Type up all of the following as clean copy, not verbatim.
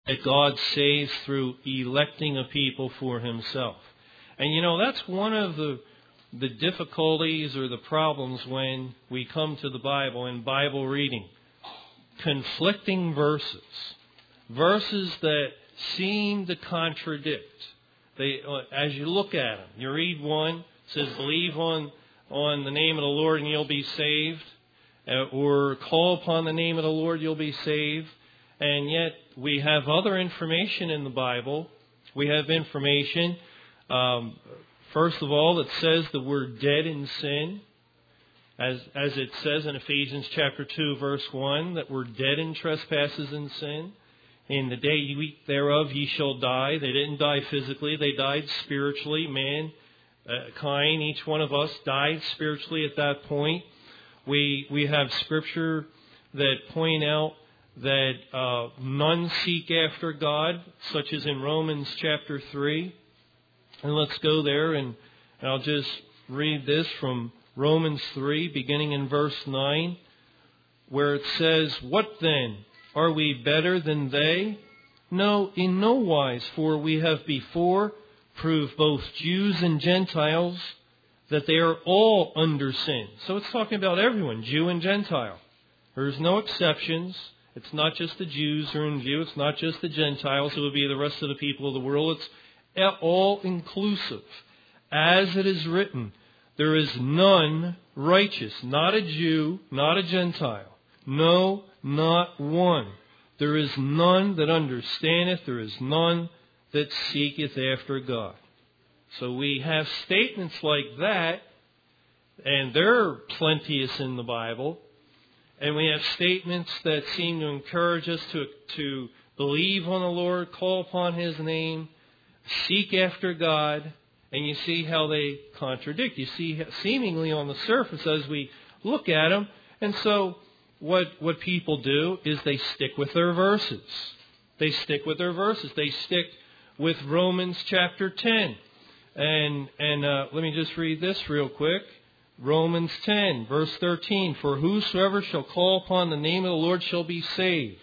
that God saves through electing a people for Himself. And that's one of the difficulties or the problems when we come to the Bible and Bible reading. Conflicting verses. Verses that seem to contradict. As you look at them, you read one, it says, believe on the name of the Lord and you'll be saved. Or call upon the name of the Lord, you'll be saved. And yet we have other information in the Bible. We have information, first of all, that says that we're dead in sin. As it says in Ephesians chapter 2, verse 1, that we're dead in trespasses and sin. In the day you eat thereof, ye shall die. They didn't die physically. They died spiritually. Mankind, each one of us died spiritually at that point. We have scripture that point out that none seek after God, such as in Romans chapter 3. And let's go there, and I'll just read this from Romans 3, beginning in verse 9, where it says, what then? Are we better than they? No, in no wise, for we have before proved both Jews and Gentiles that they are all under sin. So it's talking about everyone, Jew and Gentile. There's no exceptions. It's not just the Jews who are in view. It's not just the Gentiles. It would be the rest of the people of the world. It's all inclusive. As it is written, there is none righteous, not a Jew, not a Gentile. No, not one. There is none that understandeth. There is none that seeketh after God. So we have statements like that, and they're plenteous in the Bible. And we have statements that seem to encourage us to believe on the Lord, call upon His name, seek after God, and you see how they contradict. You see seemingly on the surface as we look at them. And so what people do is they stick with their verses. They stick with their verses. They stick with Romans chapter 10. And let me just read this real quick. Romans 10, verse 13. For whosoever shall call upon the name of the Lord shall be saved.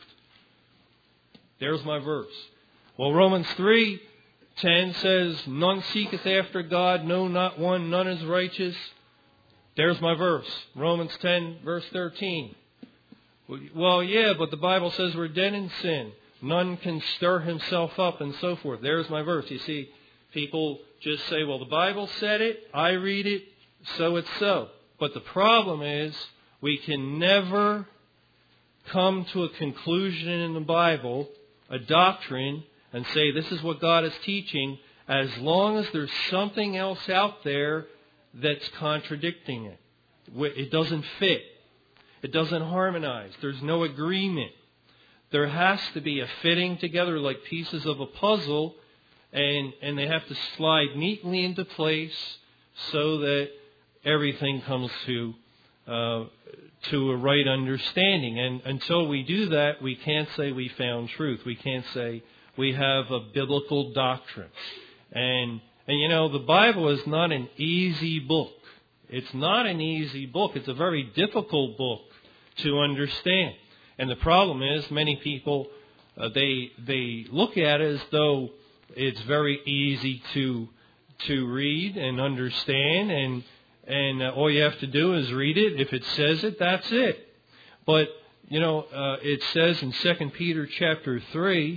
There's my verse. Well, Romans 3:10 says, none seeketh after God, no, not one, none is righteous. There's my verse. Romans 10, verse 13. Well, yeah, but the Bible says we're dead in sin. None can stir himself up and so forth. There's my verse. You see, people just say, well, the Bible said it, I read it, so it's so. But the problem is we can never come to a conclusion in the Bible, a doctrine, and say this is what God is teaching, as long as there's something else out there that's contradicting it. It doesn't fit. It doesn't harmonize. There's no agreement. There has to be a fitting together like pieces of a puzzle, and they have to slide neatly into place so that everything comes to a right understanding. And until we do that, we can't say we found truth. We can't say we have a biblical doctrine. And the Bible is not an easy book. It's not an easy book. It's a very difficult book to understand. And the problem is many people, they look at it as though it's very easy to read and understand, and all you have to do is read it. If it says it, that's it. But, it says in 2 Peter chapter 3,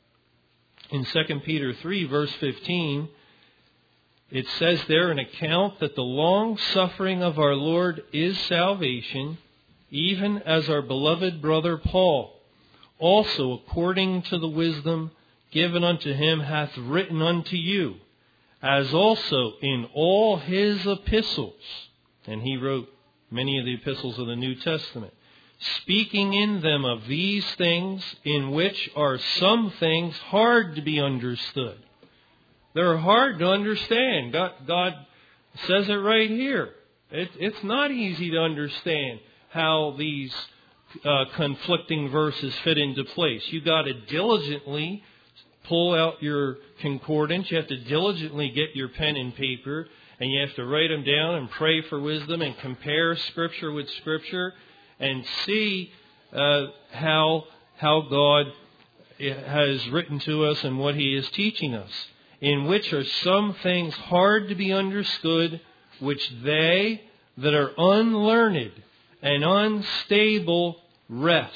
in 2 Peter 3, verse 15, it says there, an account that the long suffering of our Lord is salvation, even as our beloved brother Paul, also according to the wisdom given unto him, hath written unto you, as also in all his epistles, and he wrote many of the epistles of the New Testament, speaking in them of these things, in which are some things hard to be understood. They're hard to understand. God says it right here. It's not easy to understand how these conflicting verses fit into place. You've got to diligently pull out your concordance. You have to diligently get your pen and paper, and you have to write them down and pray for wisdom and compare Scripture with Scripture and see how God has written to us and what He is teaching us, in which are some things hard to be understood, which they that are unlearned and unstable wrest,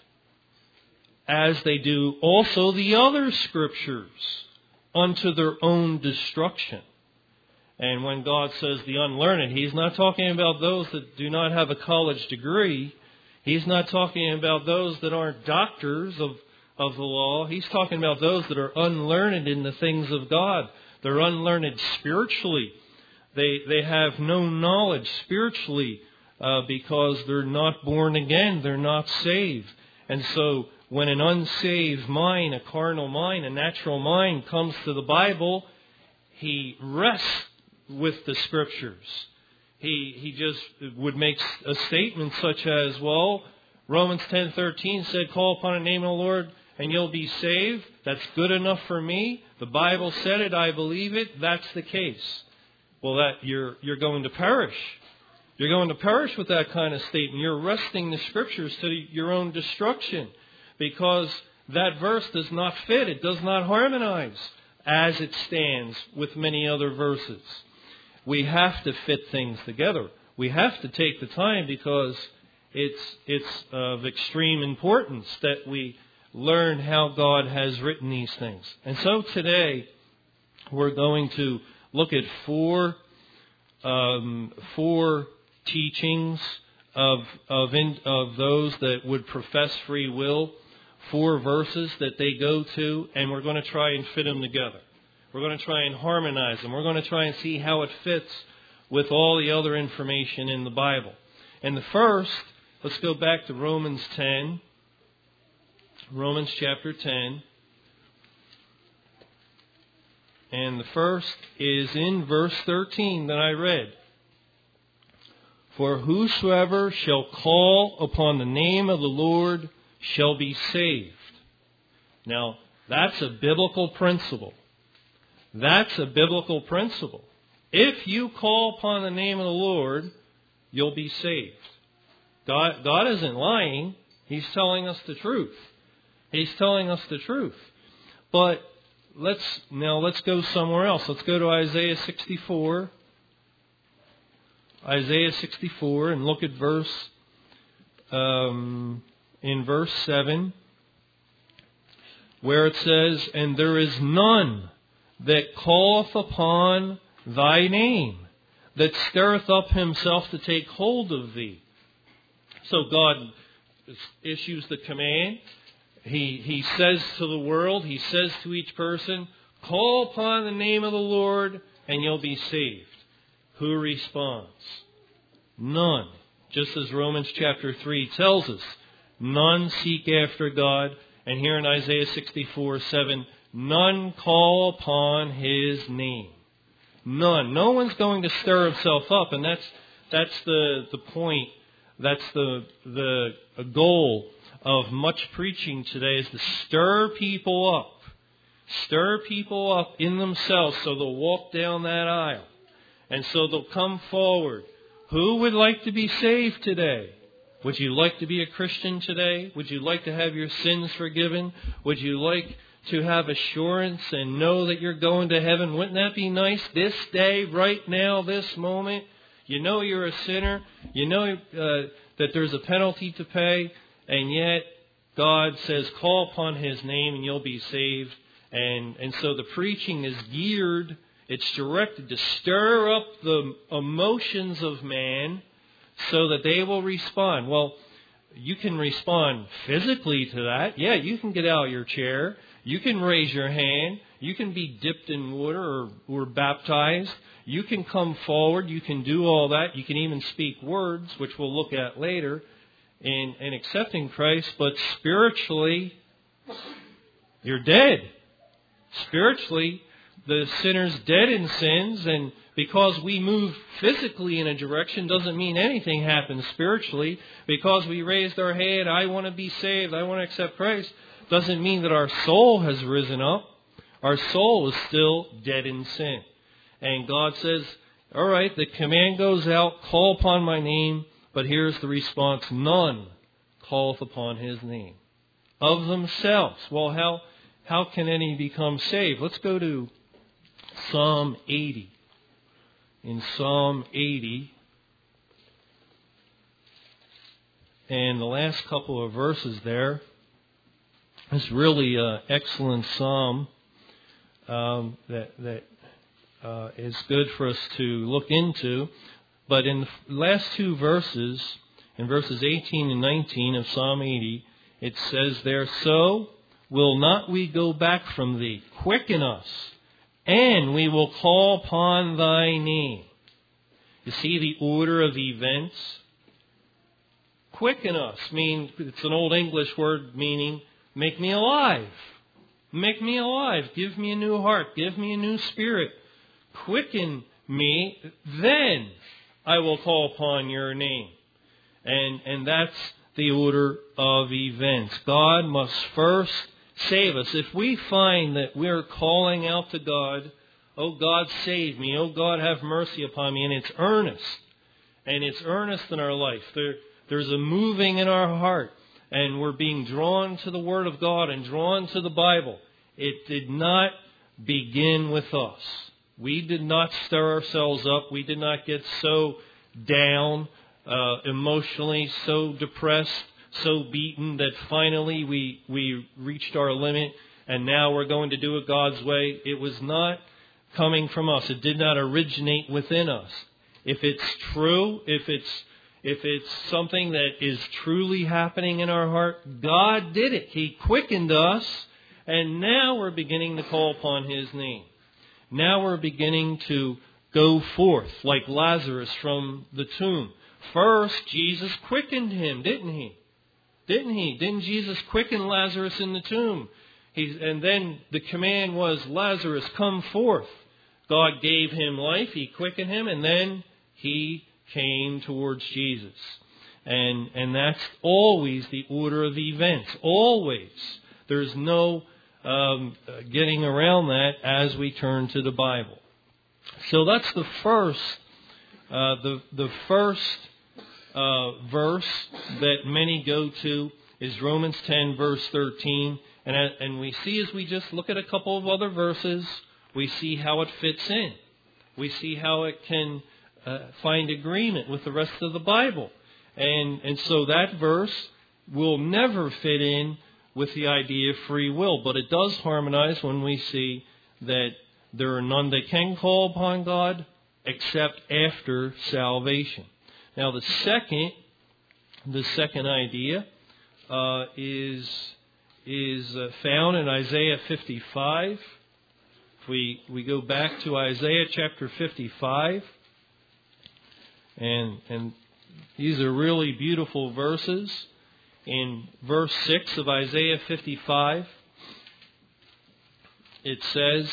as they do also the other Scriptures, unto their own destruction. And when God says the unlearned, He's not talking about those that do not have a college degree. He's not talking about those that aren't doctors of the law. He's talking about those that are unlearned in the things of God. They're unlearned spiritually. They have no knowledge spiritually because they're not born again. They're not saved. And so when an unsaved mind, a carnal mind, a natural mind comes to the Bible, he rests with the Scriptures. He just would make a statement such as, well, Romans 10:13 said, call upon the name of the Lord and you'll be saved. That's good enough for me. The Bible said it. I believe it. That's the case. Well, you're going to perish. You're going to perish with that kind of statement. You're wresting the Scriptures to your own destruction because that verse does not fit. It does not harmonize as it stands with many other verses. We have to fit things together. We have to take the time because it's of extreme importance that we learn how God has written these things. And so today we're going to look at four teachings of those that would profess free will, 4 verses that they go to, and we're going to try and fit them together. We're going to try and harmonize them. We're going to try and see how it fits with all the other information in the Bible. And the first, let's go back to Romans 10. Romans chapter 10. And the first is in verse 13 that I read. For whosoever shall call upon the name of the Lord shall be saved. Now, that's a biblical principle. That's a biblical principle. If you call upon the name of the Lord, you'll be saved. God isn't lying. He's telling us the truth. He's telling us the truth. But let's go somewhere else. Let's go to Isaiah 64. Isaiah 64 and look at in verse 7, where it says, and there is none that calleth upon thy name, that stirreth up himself to take hold of thee. So God issues the command. He says to the world, He says to each person, call upon the name of the Lord and you'll be saved. Who responds? None. Just as Romans chapter 3 tells us, none seek after God. And here in Isaiah 64:7, none call upon His name. None. No one's going to stir himself up, and that's the point. That's the goal of much preaching today, is to stir people up. Stir people up in themselves so they'll walk down that aisle. And so they'll come forward. Who would like to be saved today? Would you like to be a Christian today? Would you like to have your sins forgiven? Would you like to have assurance and know that you're going to heaven? Wouldn't that be nice this day, right now, this moment? You know you're a sinner. You know that there's a penalty to pay. And yet God says, call upon His name and you'll be saved. And so the preaching is geared, it's directed to stir up the emotions of man so that they will respond. Well, you can respond physically to that. Yeah, you can get out of your chair. You can raise your hand. You can be dipped in water or baptized. You can come forward. You can do all that. You can even speak words, which we'll look at later, in accepting Christ. But spiritually, you're dead. Spiritually, the sinner's dead in sins, and because we move physically in a direction doesn't mean anything happens spiritually. Because we raised our hand, I want to be saved, I want to accept Christ, doesn't mean that our soul has risen up. Our soul is still dead in sin. And God says, all right, the command goes out, call upon my name, but here's the response, none calleth upon His name. of themselves. Well, how can any become saved? Let's go to Psalm 80. In Psalm 80, and the last couple of verses there, it's really an excellent psalm that is good for us to look into. But in the last two verses, in verses 18 and 19 of Psalm 80, it says there, "So will not we go back from thee? Quicken us, and we will call upon thy name." You see the order of events? Quicken us means, it's an old English word meaning, make me alive. Make me alive. Give me a new heart. Give me a new spirit. Quicken me, then I will call upon your name. And that's the order of events. God must first save us. If we find that we're calling out to God, "Oh God, save me. Oh God, have mercy upon me," and it's earnest, in our life. There's a moving in our heart, and we're being drawn to the Word of God and drawn to the Bible. It did not begin with us. We did not stir ourselves up. We did not get so down emotionally, so depressed, so beaten that finally we reached our limit and now we're going to do it God's way. It was not coming from us. It did not originate within us. If it's true, if it's something that is truly happening in our heart, God did it. He quickened us, and now we're beginning to call upon His name. Now we're beginning to go forth like Lazarus from the tomb. First, Jesus quickened him, didn't He? Didn't Jesus quicken Lazarus in the tomb? And then the command was, "Lazarus, come forth." God gave him life. He quickened him, and then he came towards Jesus. And that's always the order of events. Always. There's no getting around that as we turn to the Bible. So that's the first verse that many go to is Romans 10, verse 13. And we see, as we just look at a couple of other verses, we see how it fits in. We see how it can find agreement with the rest of the Bible. And so that verse will never fit in with the idea of free will, but it does harmonize when we see that there are none that can call upon God except after salvation. Now the second idea is found in Isaiah 55. If we go back to Isaiah chapter 55, and these are really beautiful verses. In verse 6 of Isaiah 55, it says,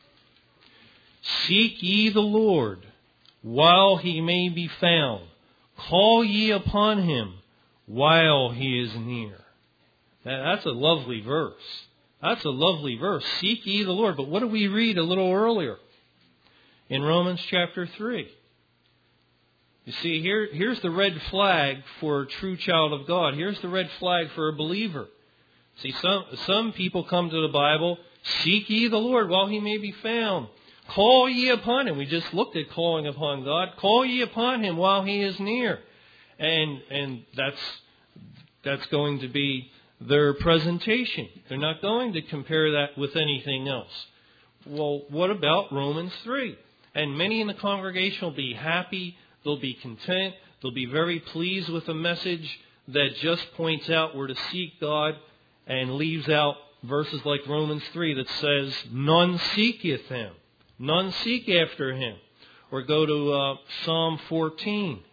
"Seek ye the Lord while He may be found. Call ye upon Him while He is near." That's a lovely verse. That's a lovely verse. Seek ye the Lord. But what do we read a little earlier? In Romans chapter 3. You see, here's the red flag for a true child of God. Here's the red flag for a believer. See, some people come to the Bible, "Seek ye the Lord while He may be found. Call ye upon Him." We just looked at calling upon God. "Call ye upon Him while He is near." And that's going to be their presentation. They're not going to compare that with anything else. Well, what about Romans 3? And many in the congregation will be happy. They'll be content. They'll be very pleased with a message that just points out where to seek God and leaves out verses like Romans 3 that says, "None seeketh Him." None seek after Him. Or go to Psalm 14.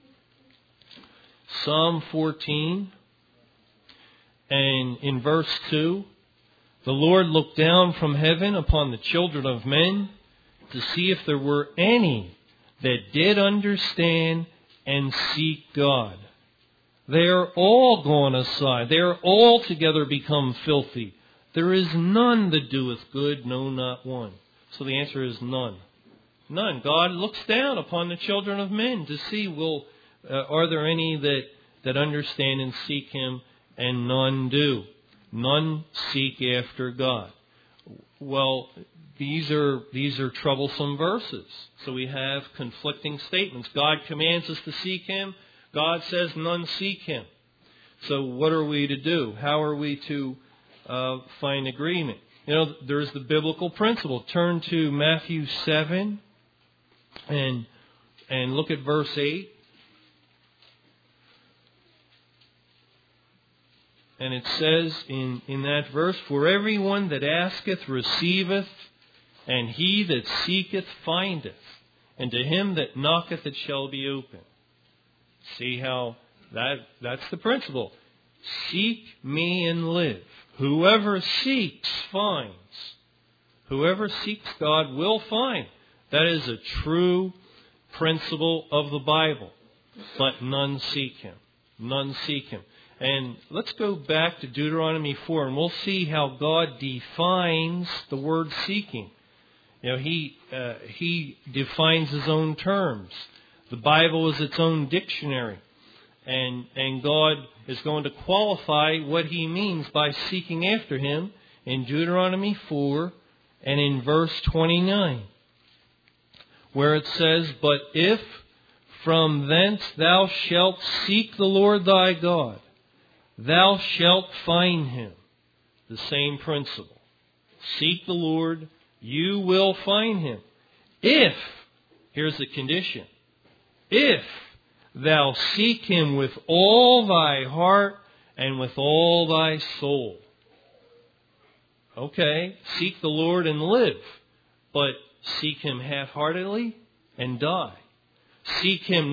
Psalm 14. And in verse 2, "The Lord looked down from heaven upon the children of men to see if there were any that did understand and seek God. They are all gone aside. They are altogether become filthy. There is none that doeth good, no, not one." So the answer is none. None. God looks down upon the children of men to see, are there any that understand and seek Him, and none do. None seek after God. Well, these are troublesome verses. So we have conflicting statements. God commands us to seek Him. God says none seek Him. So what are we to do? How are we to find agreement? There's the biblical principle. Turn to Matthew 7 and look at verse 8. And it says in that verse, "For everyone that asketh receiveth, and he that seeketh findeth, and to him that knocketh it shall be opened." See how that's the principle. Seek me and live. Whoever seeks finds. Whoever seeks God will find. That is a true principle of the Bible. But none seek Him. None seek Him. And let's go back to Deuteronomy 4, and we'll see how God defines the word seeking. He defines His own terms. The Bible is its own dictionary. And God is going to qualify what He means by seeking after Him in Deuteronomy 4 and in verse 29, where it says, "But if from thence thou shalt seek the Lord thy God, thou shalt find Him." The same principle. Seek the Lord, you will find Him. If, here's the condition, if thou seek Him with all thy heart and with all thy soul. Okay, seek the Lord and live, but seek Him half-heartedly and die. Seek Him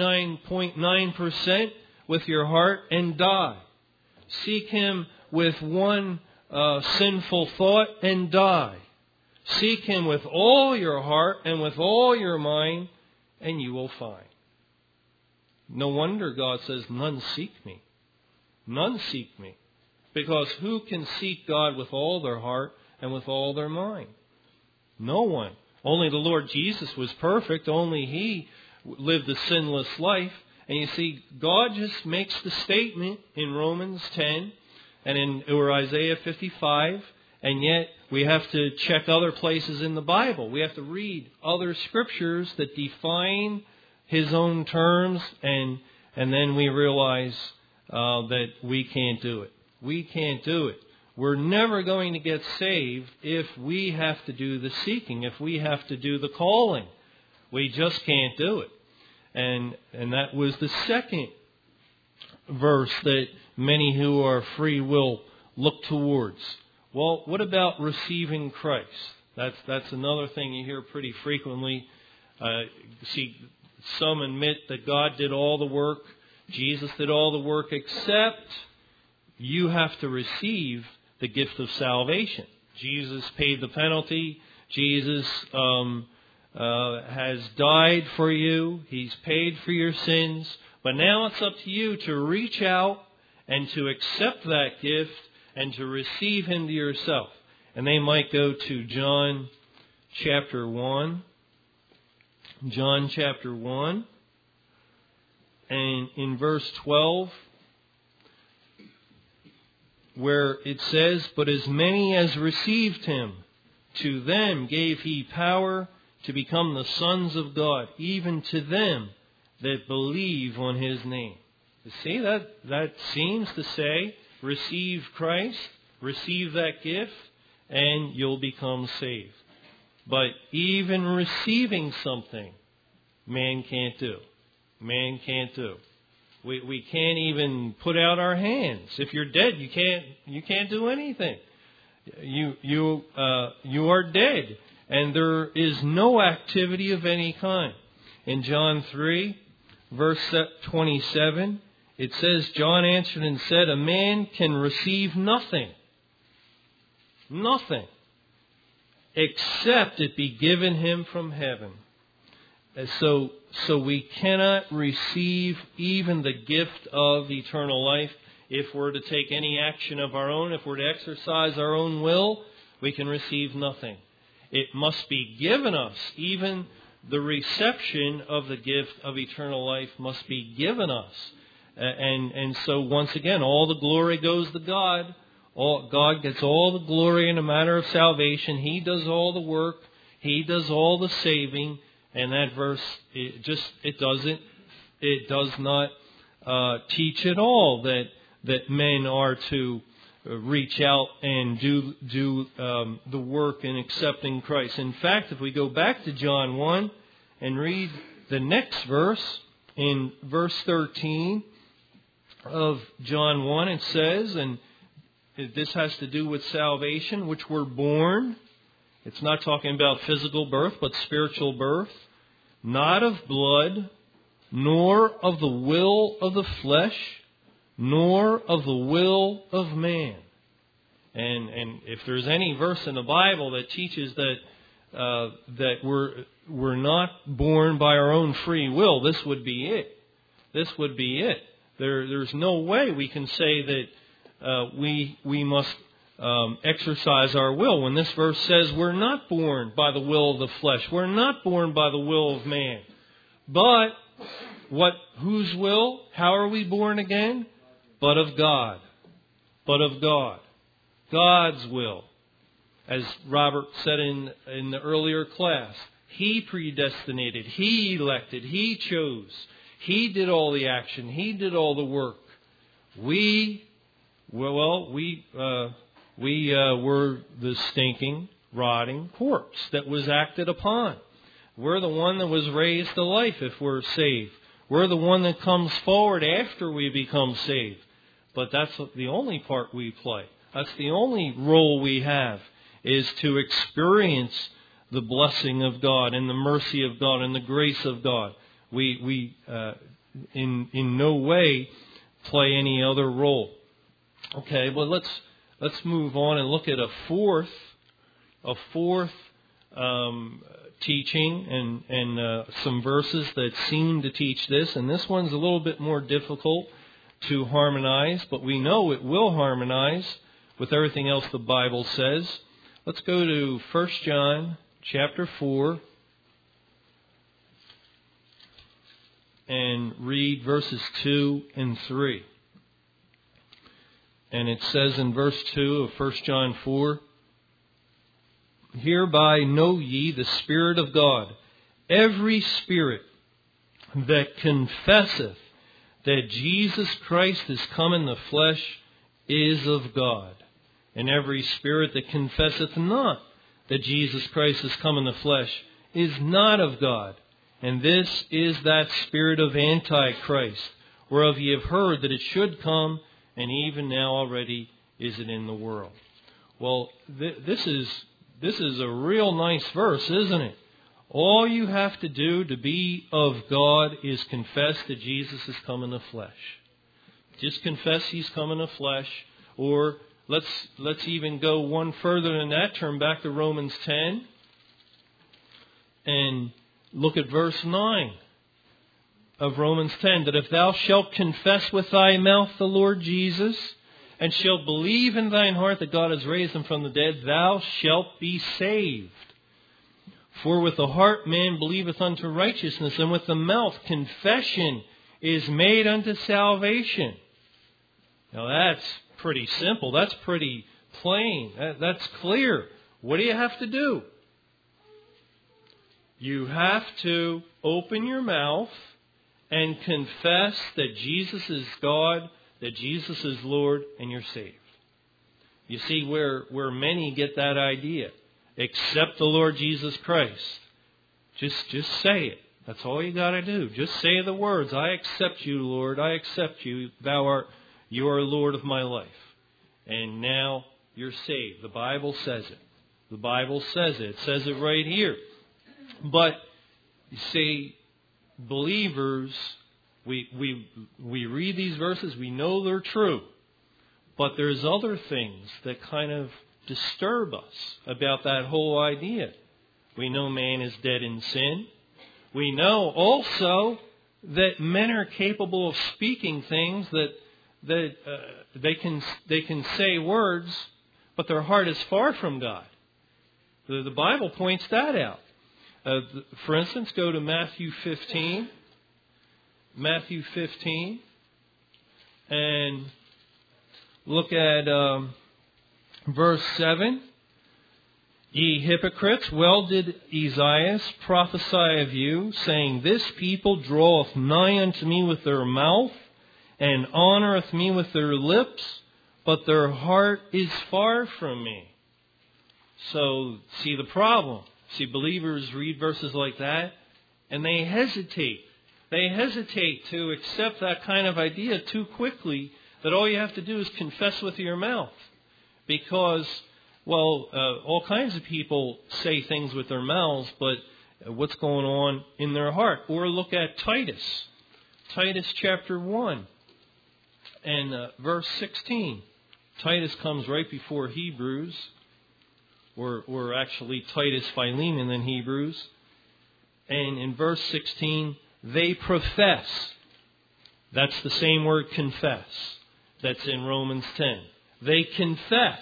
99.9% with your heart and die. Seek Him with one sinful thought and die. Seek Him with all your heart and with all your mind, and you will find. No wonder God says, none seek me. None seek me. Because who can seek God with all their heart and with all their mind? No one. Only the Lord Jesus was perfect. Only He lived a sinless life. And you see, God just makes the statement in Romans 10 or Isaiah 55. And yet we have to check other places in the Bible. We have to read other scriptures that define His own terms, and then we realize that we can't do it. We can't do it. We're never going to get saved if we have to do the seeking, if we have to do the calling. We just can't do it. And that was the second verse that many who are free will look towards. Well, what about receiving Christ? That's another thing you hear pretty frequently. See, some admit that God did all the work, Jesus did all the work, except you have to receive the gift of salvation. Jesus paid the penalty. Jesus has died for you. He's paid for your sins. But now it's up to you to reach out and to accept that gift and to receive Him to yourself. And they might go to John chapter 1. John chapter 1. And in verse 12, where it says, "But as many as received Him, to them gave He power to become the sons of God, even to them that believe on His name." You see, that seems to say, receive Christ, receive that gift, and you'll become saved. But even receiving something, man can't do. Man can't do. We can't even put out our hands. If you're dead, you can't do anything. You are dead, and there is no activity of any kind. In John 3, verse 27, it says, "John answered and said, A man can receive nothing, except it be given him from heaven." So we cannot receive even the gift of eternal life if we're to take any action of our own. If we're to exercise our own will, we can receive nothing. It must be given us. Even the reception of the gift of eternal life must be given us. And so once again, all the glory goes to God. God gets all the glory in a matter of salvation. He does all the work. He does all the saving. And that verse, it does not teach at all that men are to reach out and do the work in accepting Christ. In fact, if we go back to John 1 and read the next verse, in verse 13 of John 1, it says, and this has to do with salvation, which we're born. It's not talking about physical birth, but spiritual birth. Not of blood, nor of the will of the flesh, nor of the will of man. And if there's any verse in the Bible that teaches that we're not born by our own free will, this would be it. This would be it. There's no way we can say that we must exercise our will when this verse says we're not born by the will of the flesh. We're not born by the will of man. But whose will? How are we born again? But of God. But of God. God's will. As Robert said in the earlier class, He predestinated, He elected, He chose. He did all the action. He did all the work. We were the stinking, rotting corpse that was acted upon. We're the one that was raised to life if we're saved. We're the one that comes forward after we become saved. But that's the only part we play. That's the only role we have, is to experience the blessing of God and the mercy of God and the grace of God. We in no way play any other role. Okay, well let's move on and look at a fourth teaching and some verses that seem to teach this. And this one's a little bit more difficult to harmonize, but we know it will harmonize with everything else the Bible says. Let's go to 1 John chapter 4 and read verses 2 and 3. And it says in verse 2 of 1 John 4, "Hereby know ye the Spirit of God. Every spirit that confesseth that Jesus Christ is come in the flesh is of God. And every spirit that confesseth not that Jesus Christ is come in the flesh is not of God. And this is that spirit of Antichrist, whereof ye have heard that it should come, and even now already is it in the world." Well, this is a real nice verse, isn't it? All you have to do to be of God is confess that Jesus has come in the flesh. Just confess He's come in the flesh. Or let's even go one further than that. Turn back to Romans 10 and look at verse 9 of Romans 10. "That if thou shalt confess with thy mouth the Lord Jesus, and shalt believe in thine heart that God has raised Him from the dead, thou shalt be saved. For with the heart man believeth unto righteousness, and with the mouth confession is made unto salvation." Now that's pretty simple. That's pretty plain. That's clear. What do you have to do? You have to open your mouth and confess that Jesus is God, that Jesus is Lord, and you're saved. You see where many get that idea. Accept the Lord Jesus Christ. Just say it. That's all you got to do. Just say the words, "I accept you, Lord. I accept you. You are Lord of my life." And now you're saved. The Bible says it. The Bible says it. It says it right here. But you see, believers, we read these verses, we know they're true. But there's other things that kind of disturb us about that whole idea. We know man is dead in sin. We know also that men are capable of speaking things that they can say words, but their heart is far from God. The Bible points that out. For instance, go to Matthew 15. Matthew 15. And look at Verse 7, Ye hypocrites, well did Esaias prophesy of you, saying, This people draweth nigh unto me with their mouth, and honoureth me with their lips, but their heart is far from me. So, see the problem. See, believers read verses like that, and they hesitate. They hesitate to accept that kind of idea too quickly, that all you have to do is confess with your mouth. Because, all kinds of people say things with their mouths, but what's going on in their heart? Or look at Titus. Titus chapter 1 and verse 16. Titus comes right before Hebrews, or actually Titus, Philemon, then Hebrews. And in verse 16, they profess. That's the same word, confess. That's in Romans 10. They confess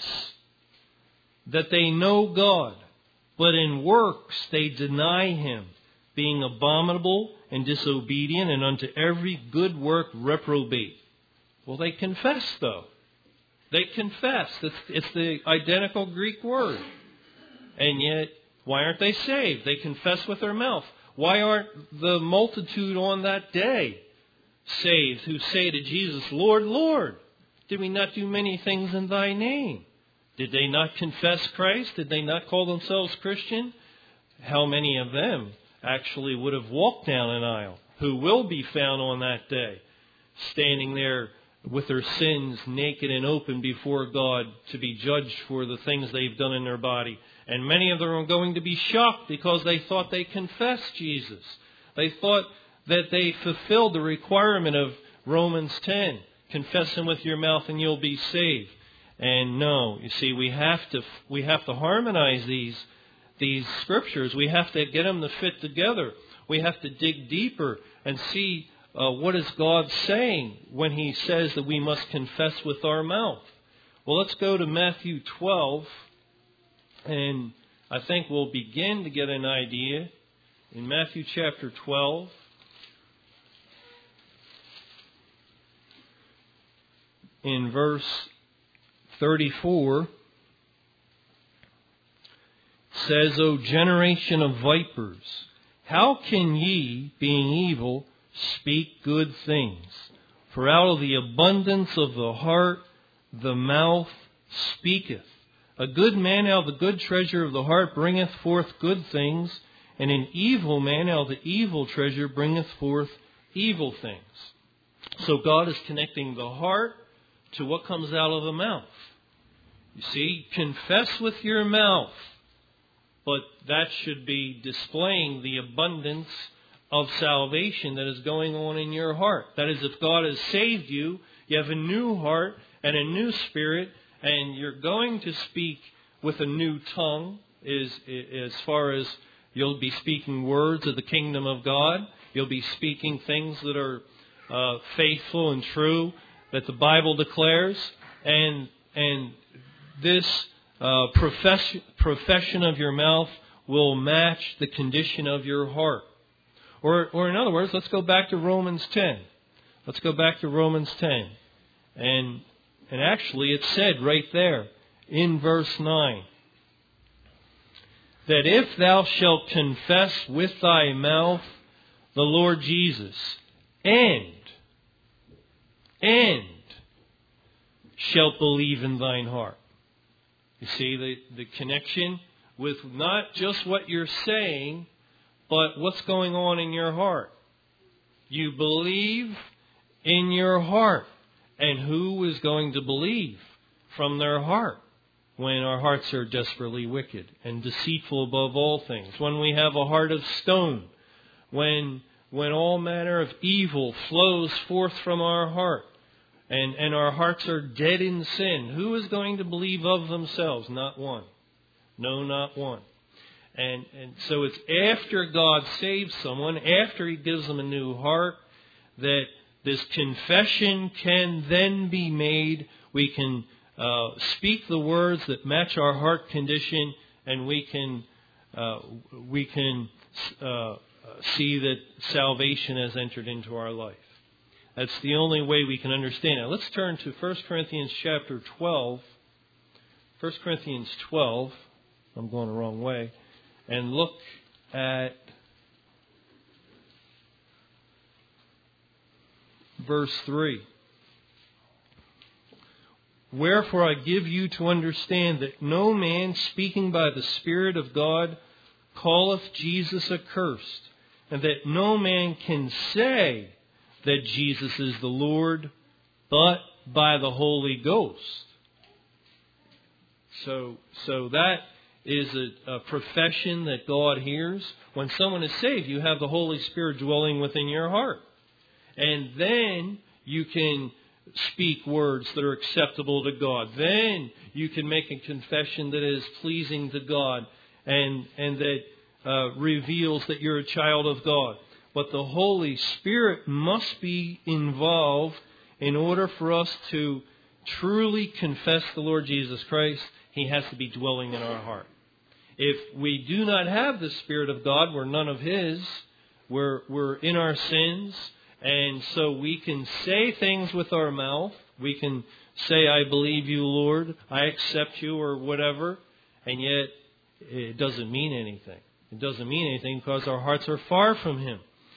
that they know God, but in works they deny Him, being abominable and disobedient, and unto every good work reprobate. Well, they confess, though. They confess. It's the identical Greek word. And yet, why aren't they saved? They confess with their mouth. Why aren't the multitude on that day saved who say to Jesus, Lord, Lord, did we not do many things in Thy name? Did they not confess Christ? Did they not call themselves Christian? How many of them actually would have walked down an aisle, who will be found on that day, standing there with their sins naked and open before God to be judged for the things they've done in their body? And many of them are going to be shocked because they thought they confessed Jesus. They thought that they fulfilled the requirement of Romans 10. Confess Him with your mouth and you'll be saved. And no, you see, we have to harmonize these scriptures. We have to get them to fit together. We have to dig deeper and see what is God saying when He says that we must confess with our mouth. Well, let's go to Matthew 12, and I think we'll begin to get an idea in Matthew chapter 12. In verse 34, says, O generation of vipers, how can ye, being evil, speak good things? For out of the abundance of the heart the mouth speaketh. A good man out of the good treasure of the heart bringeth forth good things, and an evil man out of the evil treasure bringeth forth evil things. So God is connecting the heart to what comes out of the mouth. You see, confess with your mouth, but that should be displaying the abundance of salvation that is going on in your heart. That is, if God has saved you, you have a new heart and a new spirit, and you're going to speak with a new tongue, as far as you'll be speaking words of the kingdom of God. You'll be speaking things that are faithful and true, that the Bible declares, and this profession of your mouth will match the condition of your heart. Or in other words, let's go back to Romans 10. Let's go back to Romans 10. And actually it's said right there in verse 9, that if thou shalt confess with thy mouth the Lord Jesus, and shalt believe in thine heart. You see the connection with not just what you're saying, but what's going on in your heart. You believe in your heart. And who is going to believe from their heart when our hearts are desperately wicked and deceitful above all things? When we have a heart of stone, when all manner of evil flows forth from our heart, and our hearts are dead in sin, who is going to believe of themselves? Not one. No, not one. And so it's after God saves someone, after He gives them a new heart, that this confession can then be made. We can speak the words that match our heart condition, and we can see that salvation has entered into our life. That's the only way we can understand it. Let's turn to 1 Corinthians chapter 12. 1 Corinthians 12. I'm going the wrong way. And look at verse 3. Wherefore I give you to understand that no man speaking by the Spirit of God calleth Jesus accursed, and that no man can say that Jesus is the Lord, but by the Holy Ghost. So that is a profession that God hears. When someone is saved, you have the Holy Spirit dwelling within your heart. And then you can speak words that are acceptable to God. Then you can make a confession that is pleasing to God and that reveals that you're a child of God. But the Holy Spirit must be involved in order for us to truly confess the Lord Jesus Christ. He has to be dwelling in our heart. If we do not have the Spirit of God, we're none of His. We're in our sins. And so we can say things with our mouth. We can say, I believe you, Lord. I accept you, or whatever. And yet, it doesn't mean anything. It doesn't mean anything because our hearts are far from Him.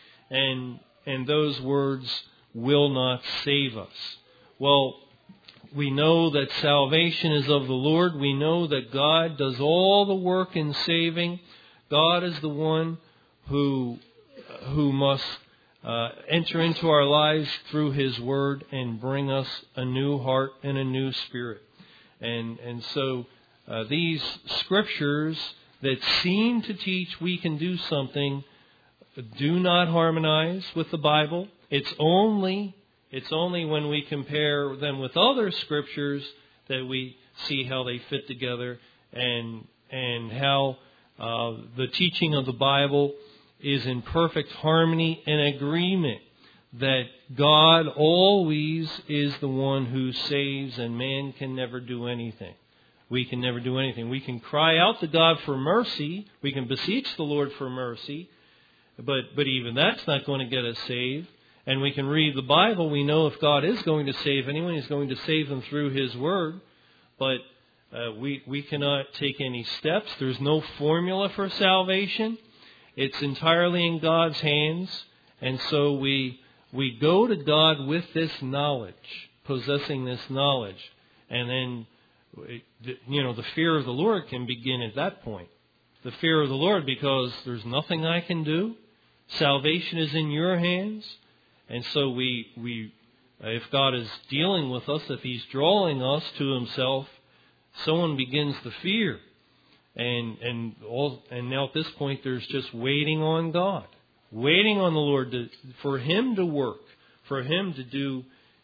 And those words will not save us. Well, we know that salvation is of the Lord. We know that God does all the work in saving. God is the one who must enter into our lives through His Word and bring us a new heart and a new spirit. And so these scriptures that seem to teach we can do something do not harmonize with the Bible. It's only when we compare them with other scriptures that we see how they fit together and how the teaching of the Bible is in perfect harmony and agreement that God always is the one who saves and man can never do anything. We can never do anything. We can cry out to God for mercy. We can beseech the Lord for mercy. But even that's not going to get us saved. And we can read the Bible. We know if God is going to save anyone, He's going to save them through His Word. But we cannot take any steps. There's no formula for salvation. It's entirely in God's hands. And so we go to God with this knowledge, possessing this knowledge. And then, the fear of the Lord can begin at that point. The fear of the Lord, because there's nothing I can do. Salvation is in your hands. And so we if God is dealing with us, if He's drawing us to Himself, someone begins to fear. And now at this point, there's just waiting on God, waiting on the Lord for Him to work, for Him to do,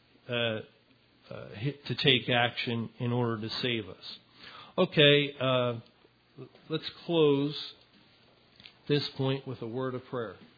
to take action in order to save us. Okay, let's close this point with a word of prayer.